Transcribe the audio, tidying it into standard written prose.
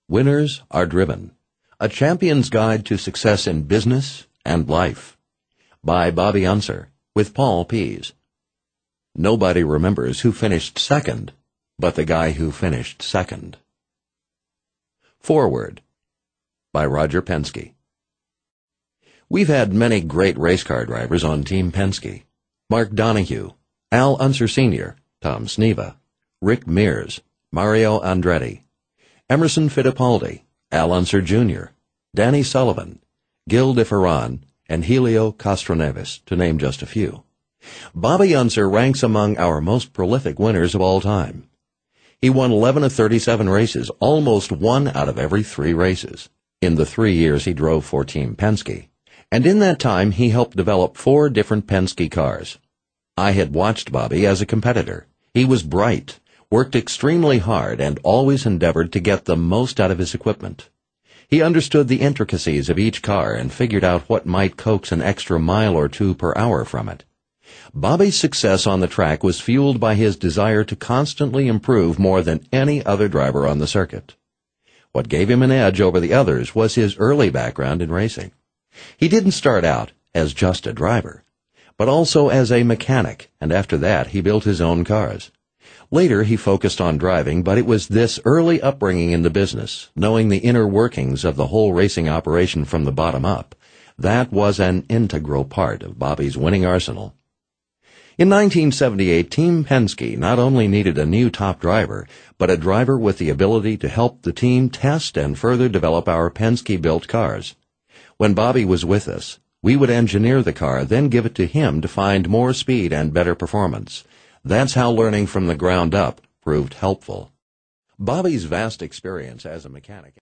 Winners are Driven, A Champion's Guide to Success in Business and Life, by Bobby Unser, with Paul Pease. Nobody remembers who finished second, but the guy who finished second. Foreword, by Roger Penske. We've had many great race car drivers on Team Penske. Mark Donohue, Al Unser Sr., Tom Sneva, Rick Mears, Mario Andretti, Emerson Fittipaldi, Al Unser Jr., Danny Sullivan, Gil de Ferran, and Helio Castroneves, to name just a few. Bobby Unser ranks among our most prolific winners of all time. He won 11 of 37 races, almost 1 out of every 3 races, in the 3 years he drove for Team Penske. And in that time, he helped develop 4 different Penske cars. I had watched Bobby as a competitor. He was bright, worked extremely hard, and always endeavored to get the most out of his equipment. He understood the intricacies of each car and figured out what might coax an extra mile or 2 per hour from it. Bobby's success on the track was fueled by his desire to constantly improve more than any other driver on the circuit. What gave him an edge over the others was his early background in racing. He didn't start out as just a driver, but also as a mechanic, and after that he built his own cars. Later he focused on driving, but it was this early upbringing in the business, knowing the inner workings of the whole racing operation from the bottom up, that was an integral part of Bobby's winning arsenal. In 1978, Team Penske not only needed a new top driver, but a driver with the ability to help the team test and further develop our Penske-built cars. When Bobby was with us, we would engineer the car, then give it to him to find more speed and better performance. That's how learning from the ground up proved helpful. Bobby's vast experience as a mechanic